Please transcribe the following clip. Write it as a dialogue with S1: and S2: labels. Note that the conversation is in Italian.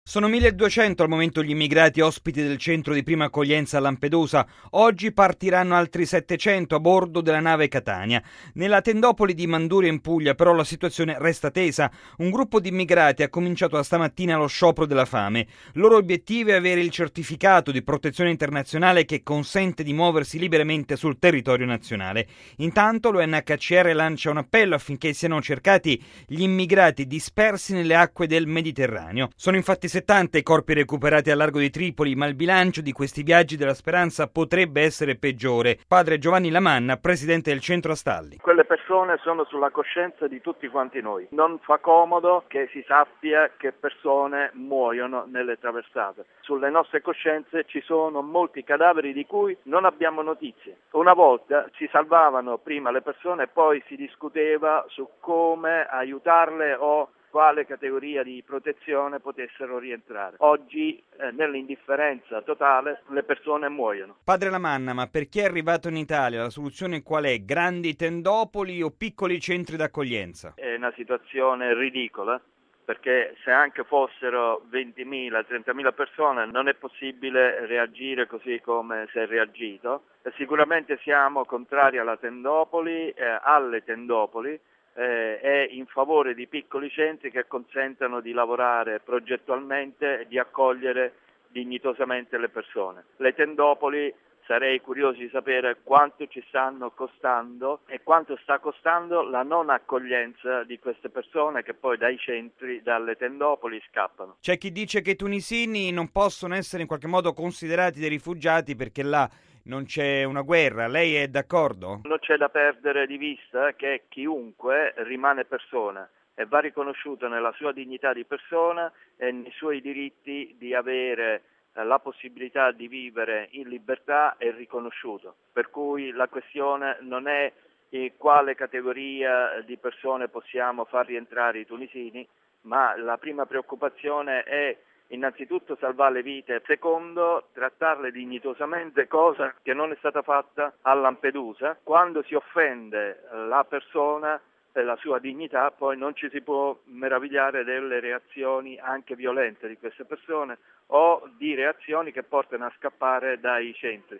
S1: Sono 1200 al momento gli immigrati ospiti del centro di prima accoglienza a Lampedusa. Oggi partiranno altri 700 a bordo della nave Catania. Nella tendopoli di Manduria in Puglia però la situazione resta tesa. Un gruppo di immigrati ha cominciato stamattina lo sciopero della fame. Il loro obiettivo è avere il certificato di protezione internazionale che consente di muoversi liberamente sul territorio nazionale. Intanto l'UNHCR lancia un appello affinché siano cercati gli immigrati dispersi nelle acque del Mediterraneo. Sono infatti 70 i corpi recuperati al largo di Tripoli, ma il bilancio di questi viaggi della speranza potrebbe essere peggiore. Padre Giovanni Lamanna, presidente del centro Astalli.
S2: Quelle persone sono sulla coscienza di tutti quanti noi. Non fa comodo che si sappia che persone muoiono nelle traversate. Sulle nostre coscienze ci sono molti cadaveri di cui non abbiamo notizie. Una volta si salvavano prima le persone e poi si discuteva su come aiutarle o quale categoria di protezione potessero rientrare. Oggi, nell'indifferenza totale, le persone muoiono.
S1: Padre Lamanna, ma per chi è arrivato in Italia la soluzione qual è? Grandi tendopoli o piccoli centri d'accoglienza?
S2: È una situazione ridicola, perché se anche fossero 20.000, 30.000 persone non è possibile reagire così come si è reagito. Sicuramente siamo contrari alle tendopoli, e in favore di piccoli centri che consentano di lavorare progettualmente e di accogliere dignitosamente le persone. Le tendopoli sarei curioso di sapere quanto ci stanno costando e quanto sta costando la non accoglienza di queste persone che poi dai centri, dalle tendopoli scappano.
S1: C'è chi dice che i tunisini non possono essere in qualche modo considerati dei rifugiati perché là non c'è una guerra. Lei è d'accordo?
S2: Non c'è da perdere di vista che chiunque rimane persona e va riconosciuto nella sua dignità di persona e nei suoi diritti di avere la possibilità di vivere in libertà è riconosciuto. Per cui la questione non è quale categoria di persone possiamo far rientrare i tunisini, ma la prima preoccupazione è innanzitutto salvare le vite, secondo trattarle dignitosamente, cosa che non è stata fatta a Lampedusa. Quando si offende la persona e la sua dignità, poi non ci si può meravigliare delle reazioni anche violente di queste persone o di reazioni che portano a scappare dai centri.